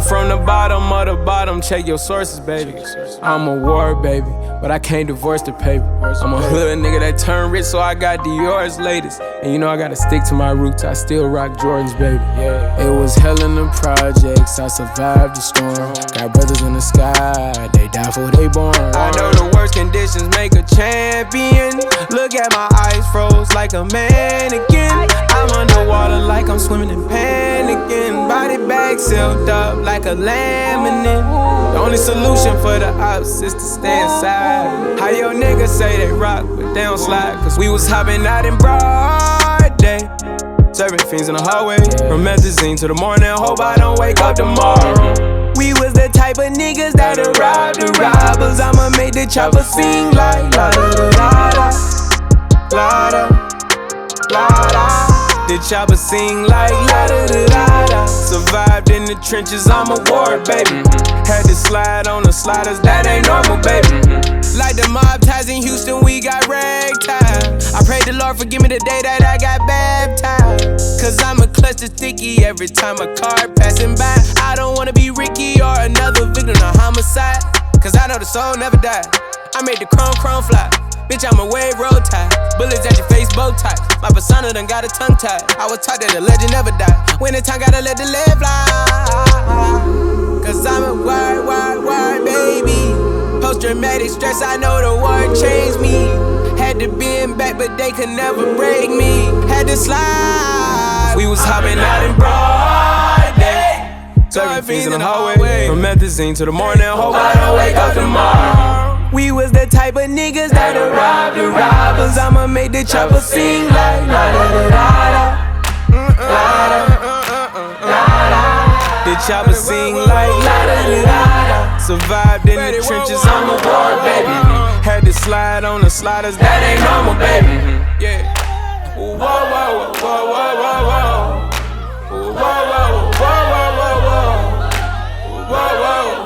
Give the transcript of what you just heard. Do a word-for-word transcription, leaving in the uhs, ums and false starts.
from the bottom of the bottom, check your sources, baby. I'm a war, baby, but I can't divorce the paper. I'm a hood nigga that turned rich, so I got Dior's latest. And you know I gotta stick to my roots, I still rock Jordans, baby. It was hell in the projects, I survived the storm. Got brothers in the sky, they die for they born. I know the worst conditions make a champion. Look at my eyes froze like a mannequin. I'm underwater like I'm swimming and panicking. Body bag sealed up like a laminate. The only solution for the ops is to stay inside. How your niggas say they rock, but they don't slide. Cause we was hopping out in broad day, serving fiends in the hallway. From methazine to the morning, hope I don't wake up tomorrow. We was the type of niggas that'll rob the robbers. I'ma make the chopper sing like la da da da la da la da. The chopper sing like la da da da da. Survived in the trenches, I'm a war, baby. Had to slide on the sliders, that ain't normal, baby. Like the mob ties in Houston, we got ragtime. I pray the Lord forgive me the day that I got baptized. Cause I'm a clutch of sticky every time a car passing by. I don't wanna be Ricky or another victim of homicide. Cause I know the soul never died. I made the chrome chrome fly. Bitch, I'm a wave road tie. Bullets at your face, bow tie. My persona done got a tongue tied. I was taught that the legend never die. When the time gotta let the lead fly. Cause I'm a word, word, word, baby. Post-traumatic stress, I know the word changed me. Had to bend back, but they could never break me. Had to slide. We was hopping out in broad day, serving fiends in the hallway. From methazine to the morning, hope I don't wake up tomorrow. We was the type of niggas that'll rob the robbers. I'ma make the chopper sing like la da da da da da da. The chopper sing like la da da da da. Survived in the trenches, I'm a war, baby. Had to slide on the sliders, that ain't normal, baby. Yeah. Whoa, whoa, whoa, whoa, whoa, whoa. Whoa, whoa, whoa, whoa, whoa, whoa. Whoa, whoa.